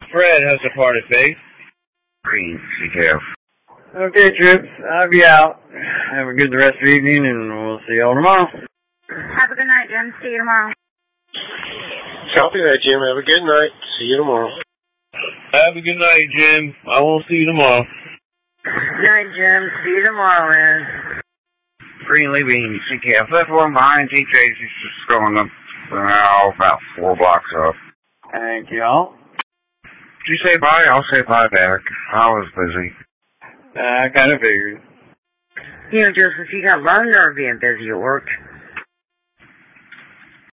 Fred has departed faith. Green, CKF. Okay, troops, I'll be out. Have a good rest of the evening, and we'll see y'all tomorrow. Have a good night, Jim. See you tomorrow. Copy that, Jim. Have a good night. See you tomorrow. Have a good night, Jim. I will see you tomorrow. Good night, Jim. See you tomorrow, man. Green leaving CKF. That's one behind TJ's. He's just going up now about 4 blocks up. Thank y'all. Did you say bye? I'll say bye back. I was busy. I kind of figured. You know, Joseph, you got a lot of nerve being busy at work.